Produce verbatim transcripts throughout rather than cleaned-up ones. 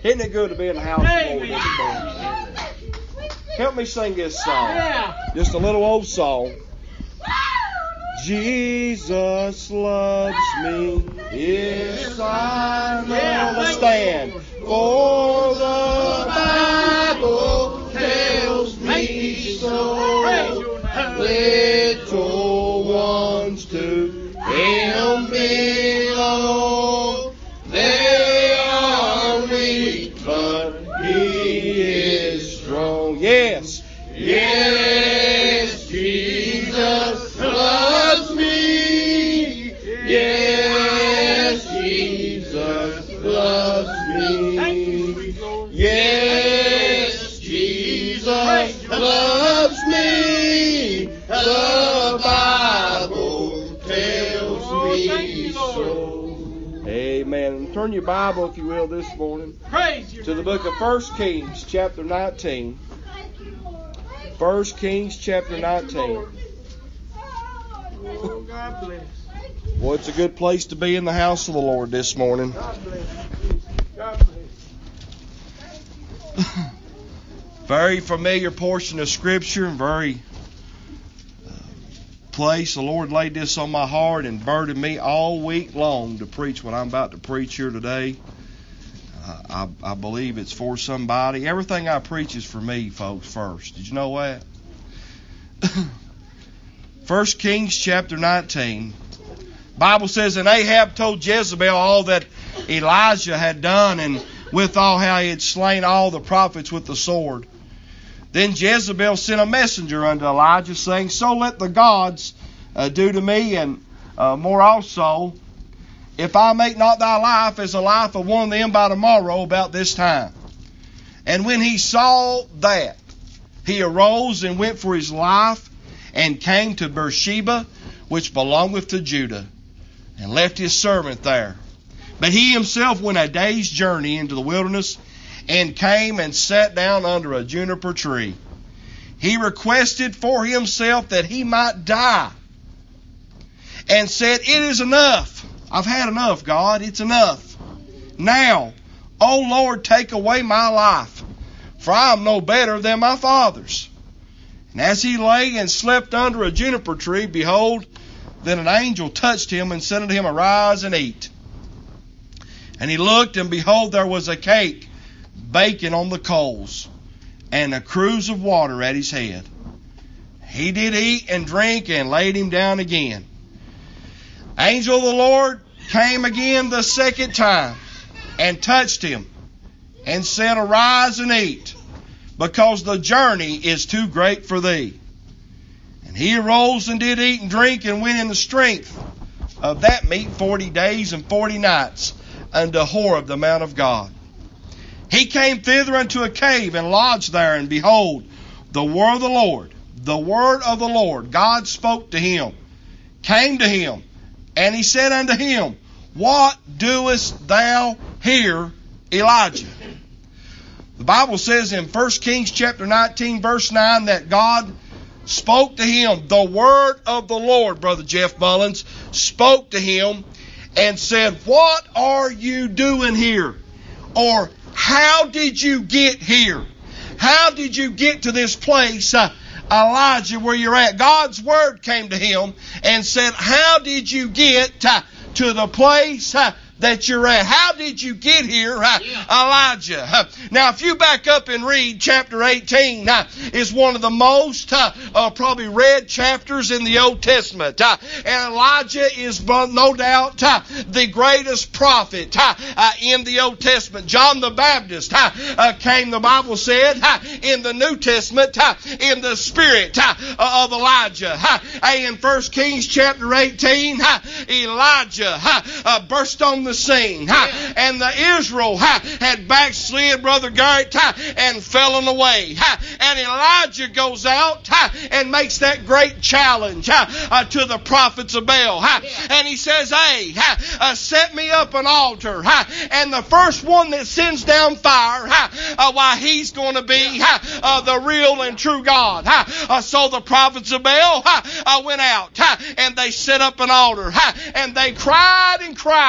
Isn't it good to be in the house of the Lord this morning? Help me sing this song. Just a little old song. Jesus loves me. Yes, I know. Let's stand. For the Bible tells me so. Little ones to Him belong. They are weak, but He is strong. Yes, yes, Jesus loves me. Yes, Jesus loves me. Yes, Jesus loves me. The Bible tells me so. Amen. Turn your Bible, if you will, this morning to the book of First Kings, chapter nineteen. First Kings, chapter nineteen. Oh, God bless. Well, it's a good place to be in the house of the Lord this morning. God bless. God bless. Very familiar portion of Scripture, very uh, place. The Lord laid this on my heart and burdened me all week long to preach what I'm about to preach here today. Uh, I, I believe it's for somebody. Everything I preach is for me, folks, first. Did you know that? First Kings chapter nineteen. Bible says, and Ahab told Jezebel all that Elijah had done, and withal how he had slain all the prophets with the sword. Then Jezebel sent a messenger unto Elijah, saying, so let the gods uh, do to me, and uh, more also, if I make not thy life as the life of one of them by tomorrow about this time. And when he saw that, he arose and went for his life, and came to Beersheba, which belongeth to Judah, and left his servant there. But he himself went a day's journey into the wilderness, and came and sat down under a juniper tree. He requested for himself that he might die, and said, it is enough. I've had enough, God. It's enough. Now, O Lord, take away my life, for I am no better than my fathers. And as he lay and slept under a juniper tree, behold, then an angel touched him and said unto him, arise and eat. And he looked, and behold, there was a cake baking on the coals, and a cruse of water at his head. He did eat and drink, and laid him down again. Angel of the Lord came again the second time, and touched him, and said, arise and eat, because the journey is too great for thee. And he arose and did eat and drink, and went in the strength of that meat forty days and forty nights unto Horeb, the mount of God. He came thither unto a cave, and lodged there, and behold, the word of the Lord, the word of the Lord, God spoke to him, came to him, and he said unto him, what doest thou here, Elijah? The Bible says in First Kings chapter nineteen, verse nine, that God spoke to him. The word of the Lord, Brother Jeff Mullins, spoke to him and said, what are you doing here? Or, how did you get here? How did you get to this place, uh, Elijah, where you're at? God's word came to him and said, how did you get uh, to the place uh, that you're at? How did you get here, uh, Elijah? Uh, now, if you back up and read chapter eighteen, uh, is one of the most uh, uh, probably read chapters in the Old Testament. Uh, and Elijah is no doubt uh, the greatest prophet uh, uh, in the Old Testament. John the Baptist uh, uh, came, the Bible said, uh, in the New Testament uh, in the spirit uh, of Elijah. Uh, in First Kings chapter eighteen, uh, Elijah uh, uh, burst on the scene, huh? And the Israel huh, had backslid, Brother Garrett, huh, and fallen away. Huh? And Elijah goes out huh, and makes that great challenge huh, uh, to the prophets of Baal. Huh? And he says, hey, huh, uh, set me up an altar. Huh? And the first one that sends down fire, huh, uh, why, he's going to be huh, uh, the real and true God. Huh? Uh, so the prophets of Baal huh, uh, went out huh, and they set up an altar. Huh? And they cried and cried. Huh?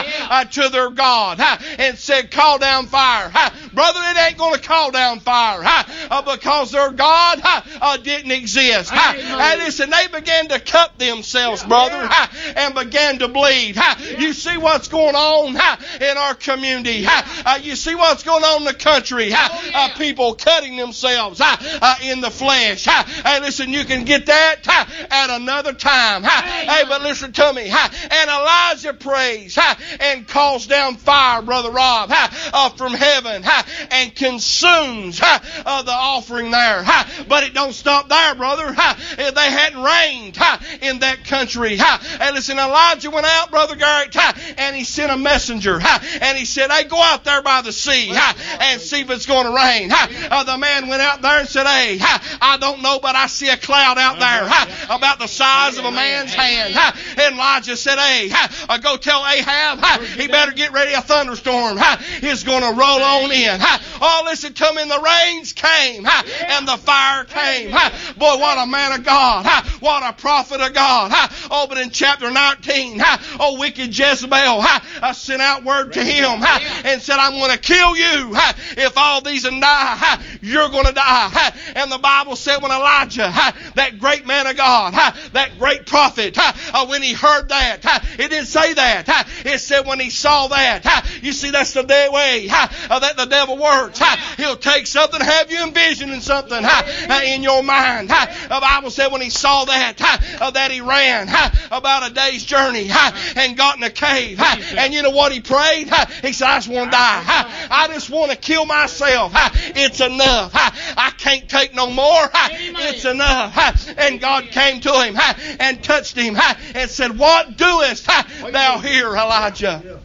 uh, to their God uh, and said, call down fire. Uh, brother, it ain't going to call down fire uh, uh, because their God uh, uh, didn't exist. Uh, and listen, they began to cut themselves, brother, uh, and began to bleed. Uh, you see what's going on uh, in our community. Uh, uh, you see what's going on in the country. Uh, uh, people cutting themselves uh, uh, in the flesh. Uh, hey, listen, you can get that uh, at another time. Uh, hey, but listen to me. Uh, and Elijah prays uh, and calls down fire, Brother Rob, uh, uh, from heaven uh, and consumes uh, uh, the offering there. Uh, but it don't stop there, brother. Uh, they hadn't reigned uh, in that country. Uh, and listen, Elijah went out, Brother Garrett, uh, and he sent a messenger. Uh, and he said, hey, go out there by the sea uh, and see if it's going to rain. Uh, uh, the man went out there and said, hey, uh, I don't know, but I see a cloud out there uh, about the size of a man's hand. Uh, and Elijah said, hey, uh, go tell Ahab uh, he better get ready. A thunderstorm uh, is going to roll on in. Uh, oh, listen to me. And the rains came uh, and the fire came. Uh, boy, what a man of God. Uh, what a prophet of God. Uh, oh, but in chapter nineteen, uh, oh, wicked Jezebel uh, uh, sent out word to him uh, and said, I'm going to kill you. Uh, if all these and die, uh, you're going to die. Uh, and the Bible said when Elijah, uh, that great man of God, uh, that great prophet, uh, uh, when he heard that, uh, it didn't say that. Uh, it said when he saw that. Uh, you see, that's the way uh, uh, that the devil works. Uh, he'll take something, have you envisioning something uh, uh, in your mind. Uh, the Bible said when he saw that, uh, uh, that he ran uh, about a day's journey uh, and got in a cave. Uh, and you know what he prayed? Uh, he said, I just want to die. Uh, I just want to kill myself. Uh, it's enough. Uh, I can't take no more. Uh, it's enough. Uh, and God came to him uh, and touched him uh, and said, what doest uh, thou here, Elijah?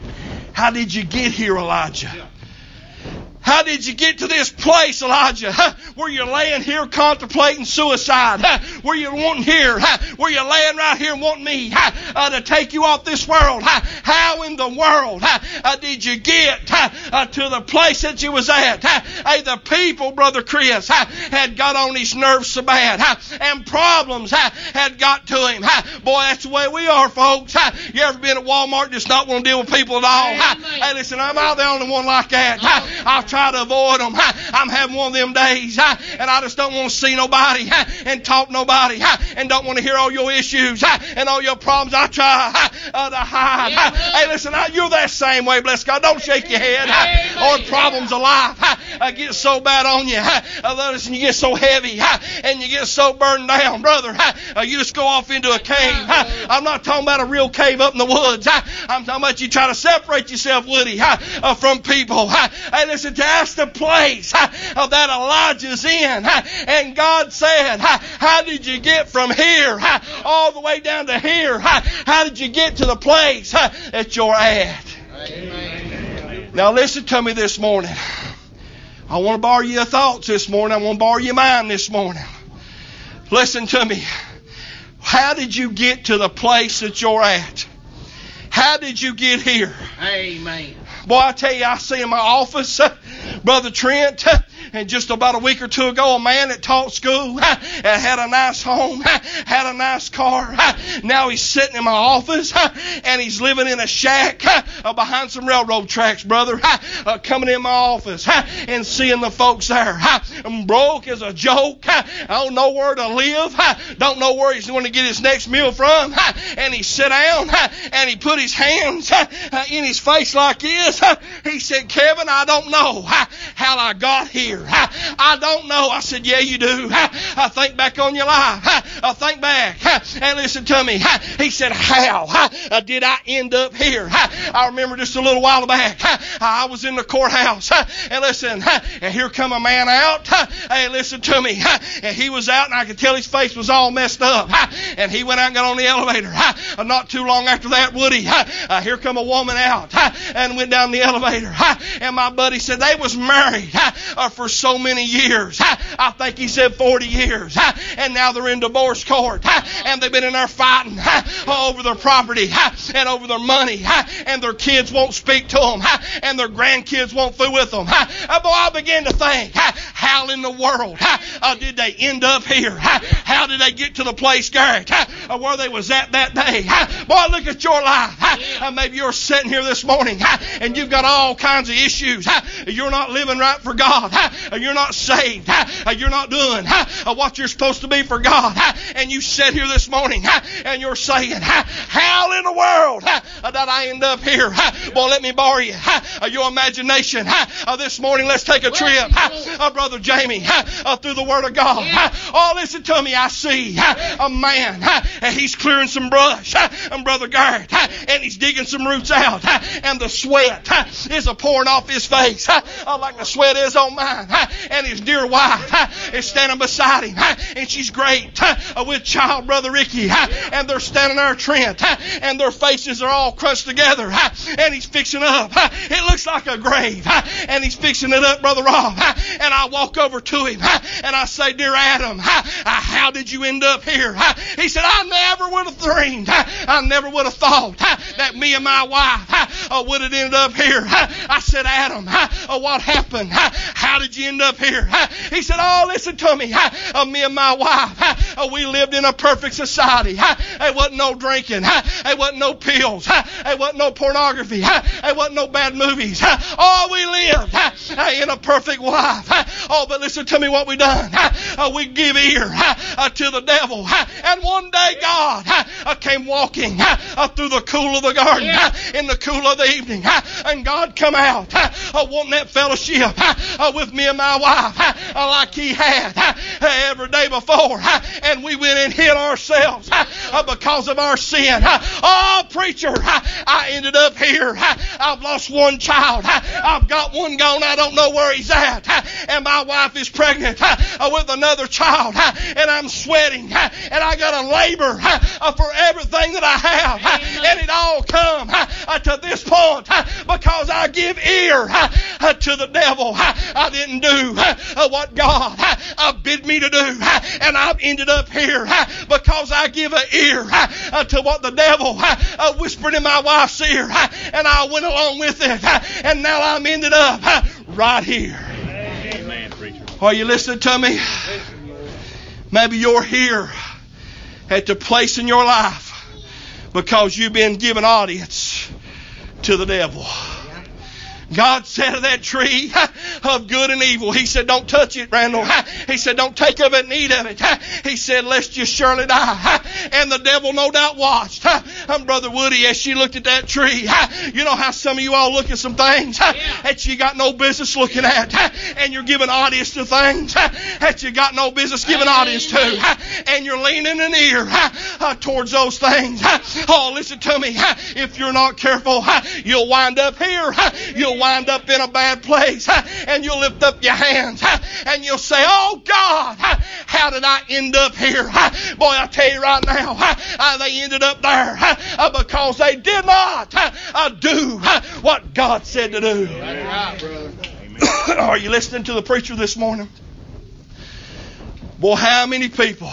How did you get here, Elijah? How did you get to this place, Elijah, huh, where you're laying here contemplating suicide, huh, where you're wanting here, huh, where you're laying right here and wanting me huh, uh, to take you off this world? Huh? How in the world huh, uh, did you get huh, uh, to the place that you was at? Huh? Hey, the people, Brother Chris, huh, had got on his nerves so bad, huh, and problems huh, had got to him. Huh? Boy, that's the way we are, folks. Huh? You ever been at Walmart just not want to deal with people at all? Huh? Hey, listen, I'm not the only one like that. Huh? I'll try to avoid them. I'm having one of them days, and I just don't want to see nobody and talk nobody and don't want to hear all your issues and all your problems. I try to hide. Yeah, hey, listen, you're that same way, bless God. Don't shake your head. Or problems of life get so bad on you. Listen, you get so heavy and you get so burned down, brother. You just go off into a cave. I'm not talking about a real cave up in the woods. I'm talking about you try to separate yourself, Woody, from people. Hey, listen, that's the place uh, that Elijah's in. Uh, and God said, uh, how did you get from here uh, all the way down to here? Uh, how did you get to the place uh, that you're at? Amen. Now listen to me this morning. I want to borrow your thoughts this morning. I want to borrow your mind this morning. Listen to me. How did you get to the place that you're at? How did you get here? Amen. Boy, I tell you, I see in my office, uh, Brother Trent, uh, and just about a week or two ago, a man that taught school, uh, and had a nice home, uh, had a nice car. Uh, now he's sitting in my office, uh, and he's living in a shack uh, behind some railroad tracks, brother, uh, uh, coming in my office uh, and seeing the folks there. Uh, I'm broke as a joke. Uh, I don't know where to live. Uh, don't know where he's going to get his next meal from. Uh, and he sat down, uh, and he put his hands uh, uh, in his face like this. He said, Kevin, I don't know how I got here. I don't know. I said, yeah, you do. I think back on your life. I think back and listen to me. He said, how did I end up here? I remember just a little while back, I was in the courthouse, and listen, and here come a man out. Hey, listen to me. And he was out, and I could tell his face was all messed up. And he went out and got on the elevator. Not too long after that, Woody, here come a woman out and went down the elevator, and my buddy said they was married for so many years. I think he said forty years, and now they're in divorce court, and they've been in there fighting over their property and over their money, and their kids won't speak to them, and their grandkids won't fool with them. Boy, I began to think, how how in the world uh, did they end up here? How did they get to the place, Garrett, uh, where they was at that day? Boy, look at your life. Uh, maybe you're sitting here this morning and you've got all kinds of issues. You're not living right for God. You're not saved. You're not doing what you're supposed to be for God. And you sit here this morning and you're saying, how in the world did I end up here? Boy, let me borrow you your imagination. This morning, let's take a trip, Brother Jamie, through the Word of God. Oh, listen to me. I see a man. He's clearing some brush, and Brother Garrett, and he's digging some roots out, and the sweat is a pouring off his face like the sweat is on mine. And his dear wife is standing beside him, and she's great with child, Brother Ricky, and they're standing there, Trent, and their faces are all crushed together, and he's fixing up. It looks like a grave, and he's fixing it up, Brother Rob. And I walk over to him, and I say, dear Adam, how did you end up here? He said, I never would have dreamed, I never would have thought that me and my wife would have ended up here. I said, Adam, what happened? How did you end up here? He said, oh, listen to me. Me and my wife, we lived in a perfect society. There wasn't no drinking. There wasn't no pills. There wasn't no pornography. There wasn't no bad movies. Oh, we lived in a perfect life. Oh, but listen to me what we done. We give ear to the devil. And one day God came walking through the cool of the garden in the cool of the evening. And God come out wanting that fellowship with me and my wife like he had every day before. And we went and hid ourselves because of our sin. Oh, preacher, I ended up here. I've lost one child. I've got one gone. I don't know where he's at. And my wife is pregnant with another child. And I'm sweating. And I got to labor for everything that I have. And it all come to this point because I give ear to the devil. I didn't do what God bid me to do. And I've ended up here because I give an ear to what the devil whispered in my wife's ear. And I went along with it. And now I'm ended up right here. Amen, preacher. Are you listening to me? Maybe you're here at the place in your life because you've been given audience to the devil. God said of that tree of good and evil, He said, don't touch it, Randall. He said, don't take of it and eat of it. He said, lest you surely die. And the devil no doubt watched. Um, Brother Woody, as she looked at that tree, you know how some of you all look at some things that you got no business looking at. And you're giving audience to things that you got no business giving audience to. And you're leaning an ear towards those things. Oh, listen to me. If you're not careful, you'll wind up here. You'll wind up in a bad place, and you'll lift up your hands and you'll say, oh God, how did I end up here? Boy, I tell you right now, they ended up there because they did not do what God said to do. That's right, brother. Are you listening to the preacher this morning? Boy, how many people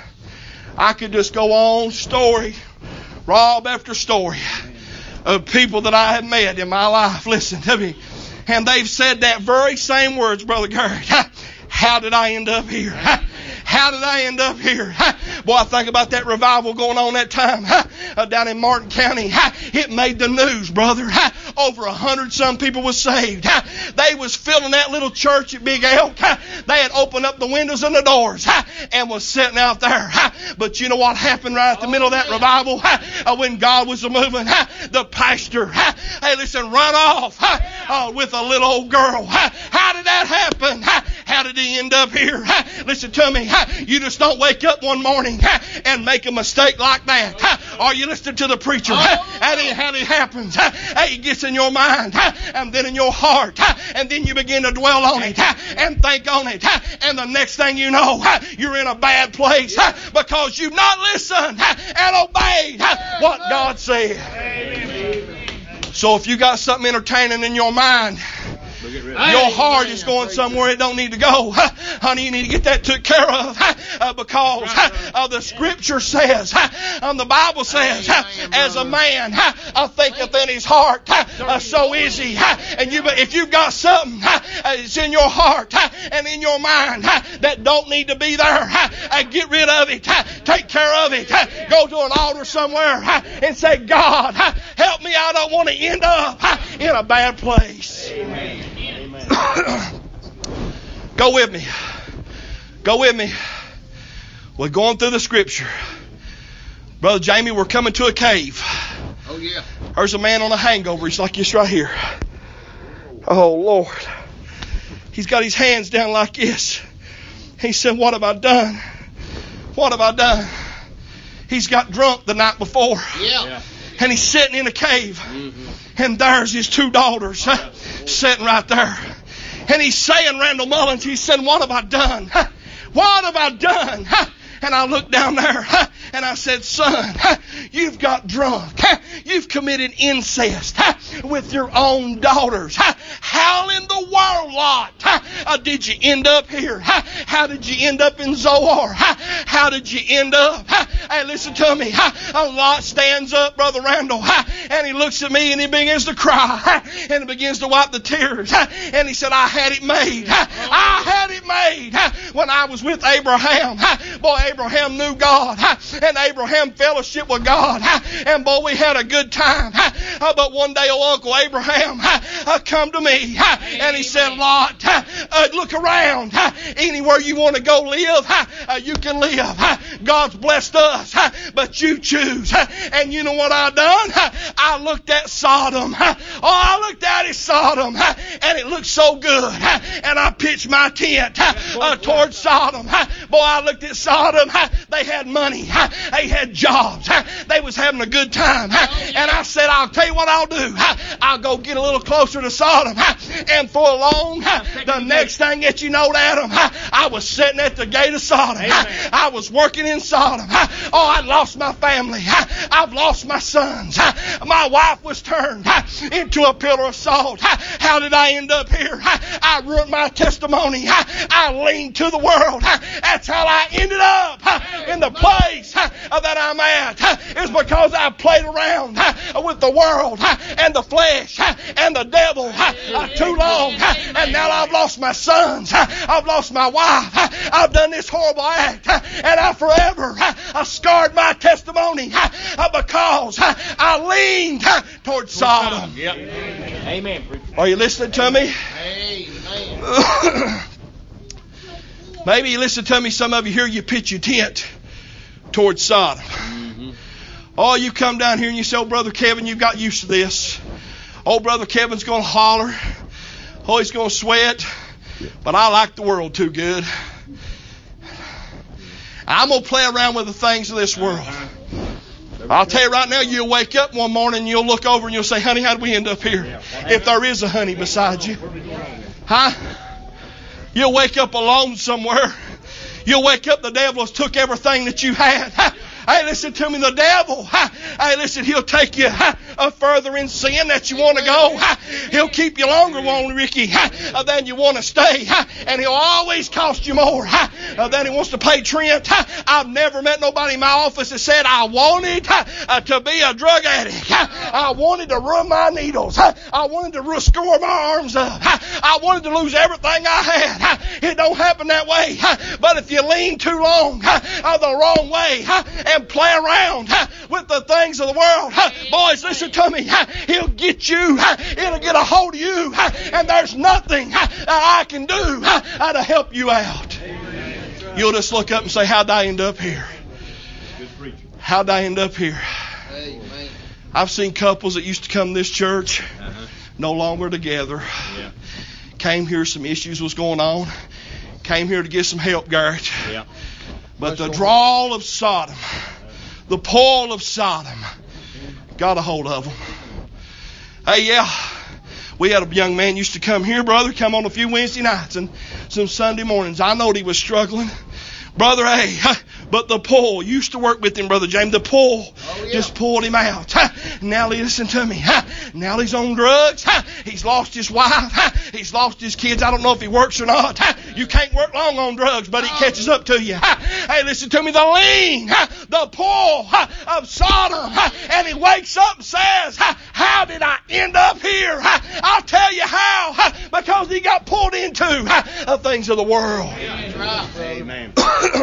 I could just go on story, Rob after story, of people that I have met in my life. Listen to me. And they've said that very same words, Brother Garrett. How did I end up here? How did I end up here? Boy, I think about that revival going on that time uh, down in Martin County. It made the news, brother. Over a hundred some people was saved. They was filling that little church at Big Elk. They had opened up the windows and the doors and was sitting out there. But you know what happened right at the middle of that revival? When God was moving, the pastor, hey, listen, run off uh, with a little old girl. How did that happen? How did he end up here? Listen to me. You just don't wake up one morning and make a mistake like that. Are you listening to the preacher? That ain't how it happens. It gets in your mind and then in your heart, and then you begin to dwell on it and think on it, and the next thing you know, you're in a bad place because you've not listened and obeyed what God said. So if you got something entertaining in your mind, Your heart is going somewhere it don't need to go. Honey, you need to get that took care of uh, because uh, the Scripture says, um, the Bible says, as a man uh, thinketh in his heart, uh, so is he. And you, if you've got something uh, it's in your heart uh, and in your mind uh, that don't need to be there, uh, get rid of it. Uh, take care of it. Uh, go to an altar somewhere uh, and say, God, uh, help me. I don't want to end up uh, in a bad place. Amen. Go with me. Go with me. We're going through the Scripture. Brother Jamie, we're coming to a cave. Oh, yeah. There's a man on a hangover. He's like this right here. Oh, Lord. He's got his hands down like this. He said, what have I done? What have I done? He's got drunk the night before. Yeah. yeah. And he's sitting in a cave. Mm-hmm. And there's his two daughters uh, sitting right there. And he's saying, Randall Mullins, he said, what have I done? What have I done? And I looked down there and I said, son, you've got drunk. You've committed incest with your own daughters. How in the world, Lot, did you end up here? How did you end up in Zoar? How did you end up? Hey, listen to me. Lot stands up, Brother Randall, and he looks at me and he begins to cry and he begins to wipe the tears. And he said, I had it made. I had it made when I was with Abraham. Boy, Abraham knew God, and Abraham fellowshiped with God, and boy, we had a good time. But one day, old Uncle Abraham come to me, and he said, Lot, look around. Anywhere you want to go live, you can live. God's blessed us, but you choose. And you know what I done? I looked at Sodom. Oh, I looked at it, Sodom, and it looked so good. And I pitched my tent uh, towards Sodom. Boy, I looked at Sodom. They had money. They had jobs. They was having a good time. And I said, I'll tell you what I'll do. I'll go get a little closer to Sodom. And for long, the next thing that you know, Adam, I was sitting at the gate of Sodom. I was working in Sodom. Oh, I lost my family. I've lost my sons. My wife was turned into a pillar of salt. How did I end up here? I ruined my testimony. I leaned to the world. That's how I ended up in the place that I'm at. It's because I played around with the world and the flesh and the devil too long. And now I've lost my sons. I've lost my wife. I've done this horrible act. And I forever I scarred my testimony because I leaned towards Sodom. Yep. Amen. Are you listening to me? Amen. Maybe you listen to me. Some of you here, you pitch your tent towards Sodom. Mm-hmm. Oh, you come down here and you say, oh, Brother Kevin, you've got used to this. Oh, Brother Kevin's going to holler. Oh, he's going to sweat. But I like the world too good. I'm going to play around with the things of this world. I'll tell you right now, you'll wake up one morning and you'll look over and you'll say, honey, how did we end up here? If there is a honey beside you. Huh? You'll wake up alone somewhere. You'll wake up, the devil has took everything that you had. Hey, listen to me, the devil. Hey, listen, he'll take you further in sin that you want to go. He'll keep you longer, won't he, Ricky, than you want to stay. And he'll always cost you more than he wants to pay Trent. I've never met nobody in my office that said, I wanted to be a drug addict. I wanted to run my needles. I wanted to score my arms up. I wanted to lose everything I had. It don't happen that way. But if you lean too long the wrong way and play around with the things of the world, boys, listen to me. He'll get you. It'll get a hold of you. And there's nothing that I can do to help you out. You'll just look up and say, how'd I end up here? How'd I end up here? I've seen couples that used to come to this church, no longer together. Came here, some issues was going on. Came here to get some help, Garrett. But the drawl of Sodom, the pull of Sodom, got a hold of them. Hey, yeah, we had a young man used to come here, brother, come on a few Wednesday nights and some Sunday mornings. I knowed he was struggling Brother A, but the pull, used to work with him, Brother James, the pull Oh, yeah. just pulled him out. Now listen to me. Now he's on drugs. He's lost his wife. He's lost his kids. I don't know if he works or not. You can't work long on drugs, but he catches up to you. Hey, listen to me. The lean, the pull of Sodom. And he wakes up and says, how did I end up here? I'll tell you how. Because he got pulled into the things of the world. Amen.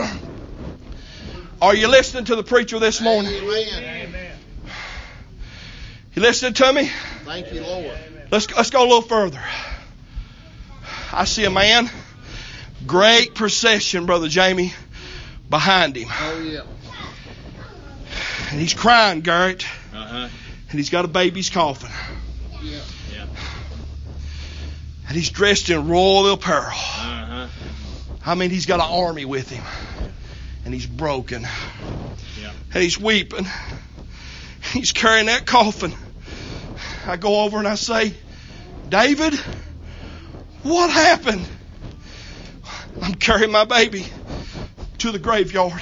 Are you listening to the preacher this morning? Amen. You listening to me? Thank you, Lord. Let's let's go a little further. I see a man, great procession, Brother Jamie, behind him. Oh, yeah. And he's crying, Garrett. Uh-huh. And he's got a baby's coffin. Yeah. Yeah. And he's dressed in royal apparel. Uh-huh. I mean, he's got an army with him. And he's broken. Yeah. And he's weeping. He's carrying that coffin. I go over and I say, David, what happened? I'm carrying my baby to the graveyard.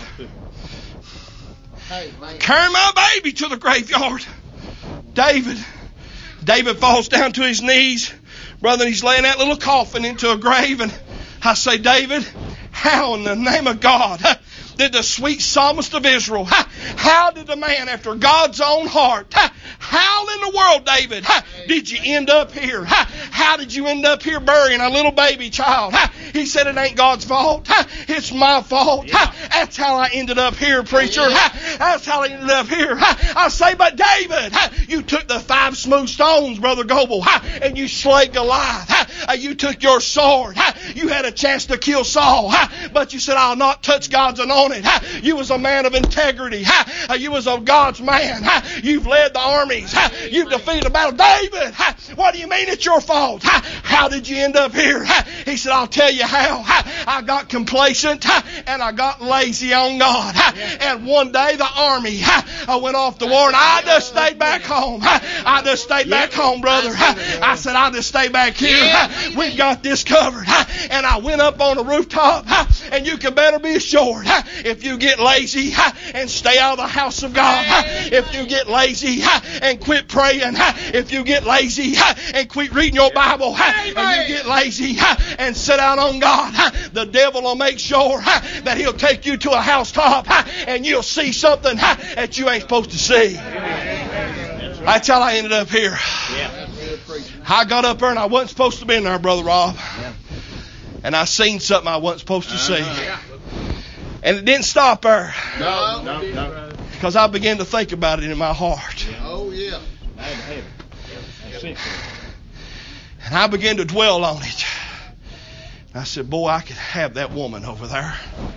Hey, man. Carrying my baby to the graveyard. David. David falls down to his knees. Brother, he's laying that little coffin into a grave. And I say, David, how in the name of God did the sweet psalmist of Israel, how did the man after God's own heart, how in the world, David, did you end up here? How did you end up here burying a little baby child? He said it ain't God's fault. It's my fault. Yeah. That's how I ended up here, preacher. That's how I ended up here. I say, but David, you took the five smooth stones, Brother Goebel, and you slayed Goliath. You took your sword. You had a chance to kill Saul, but you said, I'll not touch God's anointed. You was a man of integrity. You was a God's man. You've led the armies. You've defeated the battle. David, what do you mean it's your fault? How did you end up here? He said, I'll tell you how. I got complacent and I got lazy on God. And one day the army went off to war and I just stayed back home. I just stayed back home, brother. I said, I'll just stay back here. We've got this covered. And I went up on the rooftop, and you can better be assured, if you get lazy and stay out of the house of God, if you get lazy and quit praying, if you get lazy and quit reading your Bible, and you get lazy and sit out on God, the devil will make sure that he'll take you to a housetop and you'll see something that you ain't supposed to see. That's how I ended up here. I got up there and I wasn't supposed to be in there, Brother Rob. And I seen something I wasn't supposed to see. And it didn't stop there. No. No, no. Because I began to think about it in my heart. Oh, yeah. And I began to dwell on it. I said, boy, I could have that woman over there.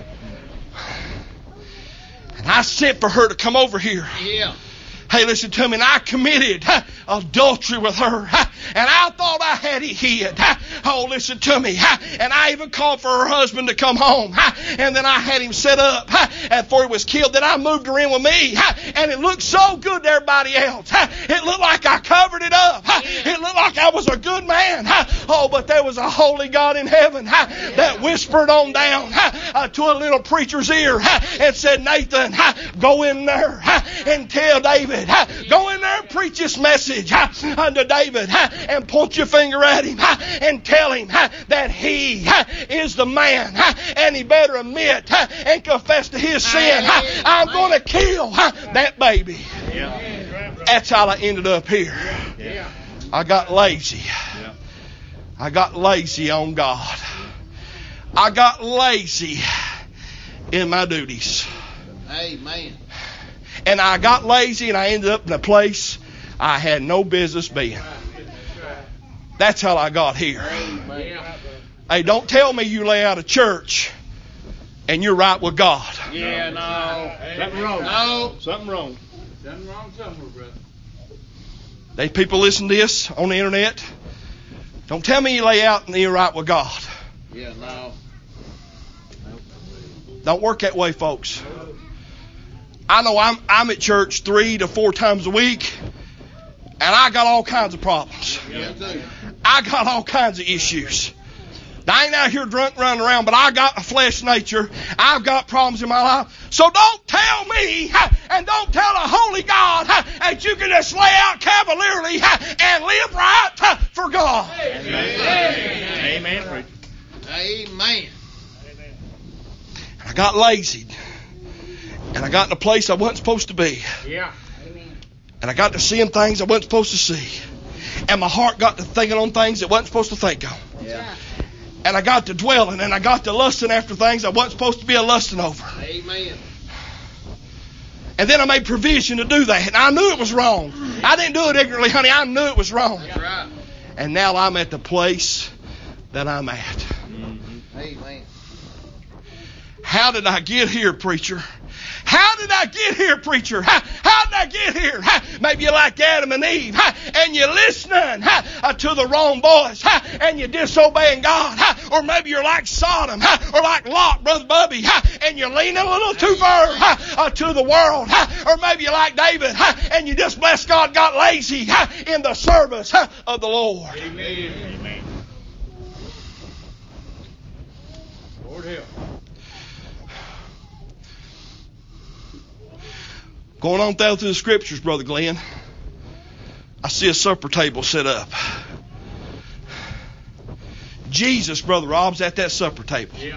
And I sent for her to come over here. Yeah. Hey, listen to me. And I committed uh, adultery with her. Uh, and I thought I had it hid. Uh, oh, listen to me. Uh, and I even called for her husband to come home. Uh, and then I had him set up uh, before he was killed. Then I moved her in with me. Uh, and it looked so good to everybody else. Uh, it looked like I covered it up. Uh, it looked like I was a good man. Uh, oh, but there was a holy God in heaven uh, that whispered on down uh, uh, to a little preacher's ear uh, and said, Nathan, uh, go in there uh, and tell David. Go in there and preach this message unto David and point your finger at him and tell him that he is the man and he better admit and confess to his sin. I'm going to kill that baby. That's how I ended up here. I got lazy. I got lazy on God. I got lazy in my duties. Amen. And I got lazy and I ended up in a place I had no business being. That's how I got here. Hey, don't tell me you lay out of church and you're right with God. Yeah, no. Something wrong. No. Something wrong. Something wrong somewhere, brother. They people listen to this on the internet. Don't tell me you lay out and you're right with God. Yeah, no. Don't work that way, folks. I know I'm I'm at church three to four times a week, and I got all kinds of problems. Yeah, too. I got all kinds of issues. I ain't out here drunk running around, but I got a flesh nature. I've got problems in my life. So don't tell me and don't tell a holy God that you can just lay out cavalierly and live right for God. Amen. Amen. Amen. I got lazy. And I got in a place I wasn't supposed to be. Yeah. And I got to seeing things I wasn't supposed to see. And my heart got to thinking on things it wasn't supposed to think on. Yeah. And I got to dwelling and I got to lusting after things I wasn't supposed to be a lusting over. Amen. And then I made provision to do that. And I knew it was wrong. I didn't do it ignorantly, honey. I knew it was wrong. That's right. And now I'm at the place that I'm at. Mm-hmm. Amen. How did I get here, preacher? How did I get here, preacher? How, how did I get here? Maybe you're like Adam and Eve, and you're listening to the wrong voice, and you're disobeying God. Or maybe you're like Sodom, or like Lot, Brother Bubby, and you're leaning a little too far to the world. Or maybe you're like David, and you just, bless God, got lazy in the service of the Lord. Amen. Amen. Lord help. Going on down through the scriptures, Brother Glenn, I see a supper table set up. Jesus, Brother Rob's at that supper table. Yeah.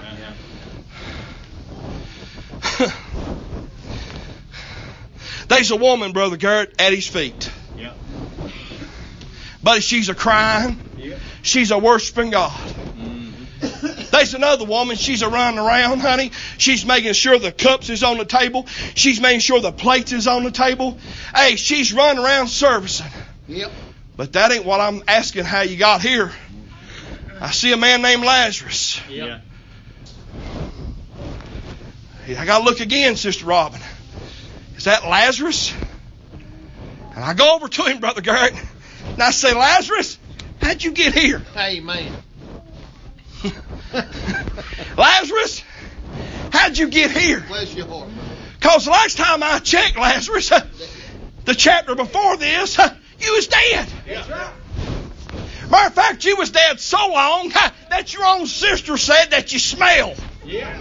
There's a woman, Brother Garrett, at his feet. Yeah. But she's a crying. Yeah. She's a worshiping God. There's another woman. She's a running around, honey. She's making sure the cups is on the table. She's making sure the plates is on the table. Hey, she's running around servicing. Yep. But that ain't what I'm asking how you got here. I see a man named Lazarus. Yeah. I got to look again, Sister Robin. Is that Lazarus? And I go over to him, Brother Garrett, and I say, Lazarus, how'd you get here? Amen. Lazarus, how'd you get here? Bless your heart. Because last time I checked, Lazarus, the chapter before this, you was dead. That's right. Matter of fact, you was dead so long that your own sister said that you smell. Yeah.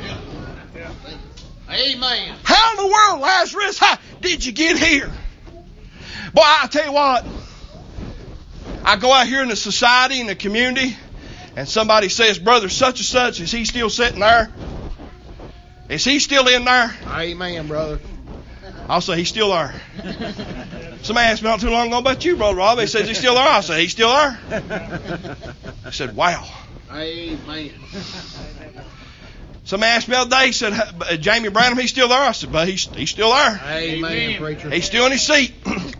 Amen. How in the world, Lazarus, did you get here? Boy, I tell you what, I go out here in the society, in the community, and somebody says, Brother such and such, is he still sitting there? Is he still in there? Amen, brother. I'll say, he's still there. Somebody asked me not too long ago about you, Brother Rob. He says, he's still there? I said, he's still there. I said, wow. Amen. Somebody asked me the other day, he said, Jamie Branham, he's still there? I said, but he's, he's still there. Amen, preacher. He's still in his seat.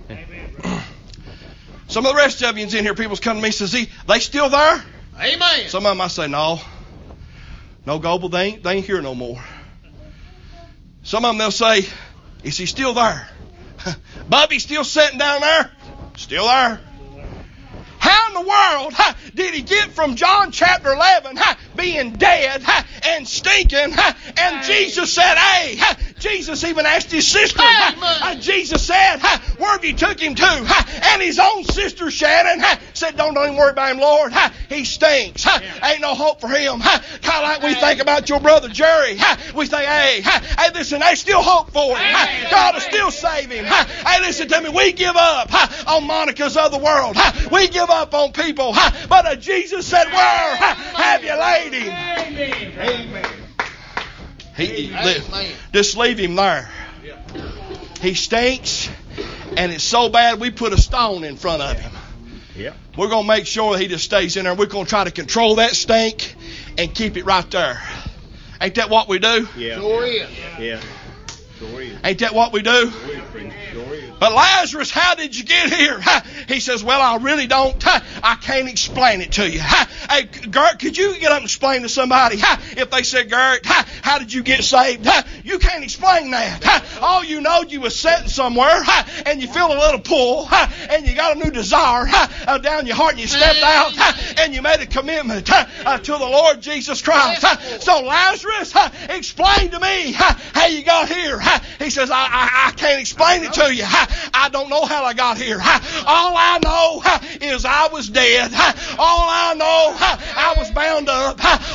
Some of the rest of you in here, people's come to me and says, he, they still there? Amen. Some of them I say, no. No, Goebel, they ain't, they ain't here no more. Some of them they'll say, is he still there? Bubby still sitting down there? Still there. How in the world huh, did he get from John chapter eleven huh, being dead huh, and stinking? Huh, and Jesus said, hey, huh, Jesus even asked his sister. Huh, uh, Jesus said, huh, where have you took him to? Huh, and his own sister Shannon huh, said, don't, don't even worry about him, Lord. Huh, he stinks. Huh, ain't no hope for him. Huh, kind of like we think about your brother Jerry. Huh, we think, hey, huh, hey, listen, there's still hope for him. Huh, God will still save him. Huh, hey, listen to me. We give up huh, on Monica's of the world. Huh, we give up on people. Huh, but uh, Jesus said, where huh, have you laid him? Amen. Amen. He, Amen. li- just leave him there. He stinks, and it's so bad we put a stone in front of him. Yep. We're going to make sure that he just stays in there. We're going to try to control that stink and keep it right there. Ain't that what we do? Yeah. Sure is. Yeah. Sure is. Ain't that what we do? Sure is. Sure is. But Lazarus, how did you get here? He says, well, I really don't. I can't explain it to you. Hey, Garrett, could you get up and explain to somebody? If they said, Garrett, how did you get saved? You can't explain that. All you know, you was sitting somewhere and you feel a little pull and you got a new desire down your heart and you stepped out and you made a commitment to the Lord Jesus Christ. So Lazarus, explain to me how you got here. He says, I, I, I can't explain it to you. I don't know how I got here. All I know is I was dead. All I know, I was bound up. All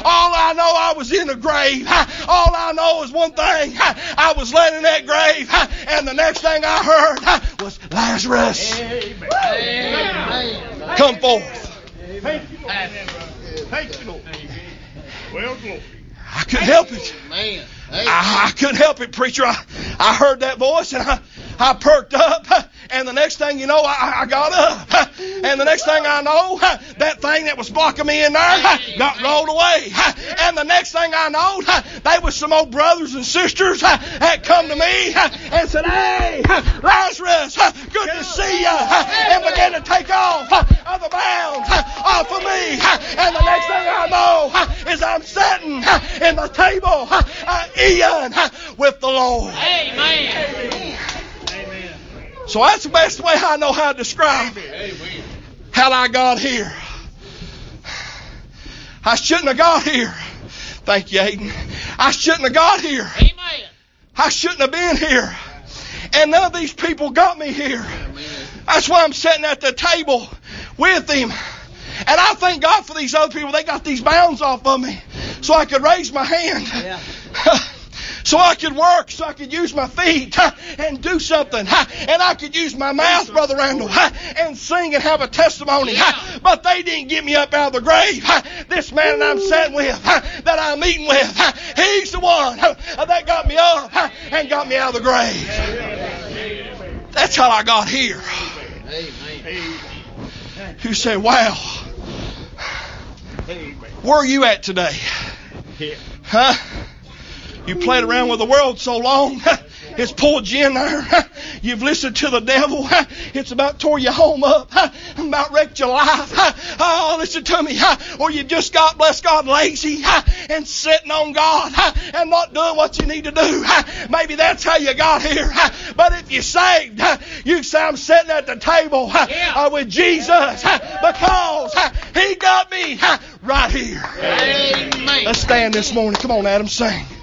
I know I was in a grave. All I know is one thing. I was laying in that grave, and the next thing I heard was Lazarus, Amen. come forth. Thank you, Lord. Thank you, Lord. Well, glory. I couldn't help it. Amen. I, I couldn't help it, preacher. I, I heard that voice and I, I perked up. And the next thing you know, I, I got up. And the next thing I know, that thing that was blocking me in there got rolled away. And the next thing I know, they was some old brothers and sisters that come to me and said, "Hey, Lazarus, good to see you." And began to take off of the bounds off of me. And the next thing I know is I'm sitting in the table uh, eating with the Lord. Amen. So that's the best way I know how to describe how I got here. I shouldn't have got here. Thank you, Aiden. I shouldn't have got here. Amen. I shouldn't have been here. And none of these people got me here. That's why I'm sitting at the table with him. And I thank God for these other people. They got these bounds off of me so I could raise my hand. Yeah. So I could work, so I could use my feet and do something. And I could use my mouth, Brother Randall, and sing and have a testimony. Yeah. But they didn't get me up out of the grave. This man that I'm sitting with, that I'm eating with, he's the one that got me up and got me out of the grave. That's how I got here. Amen. You say, wow, where are you at today? Huh? You played around with the world so long, it's pulled you in there. You've listened to the devil. It's about tore your home up, about wrecked your life. Oh, listen to me. Or you just got, bless God, lazy and sitting on God and not doing what you need to do. Maybe that's how you got here. But if you're saved, you say, I'm sitting at the table uh, with Jesus because He got me right here. Amen. Let's stand this morning. Come on, Adam, sing.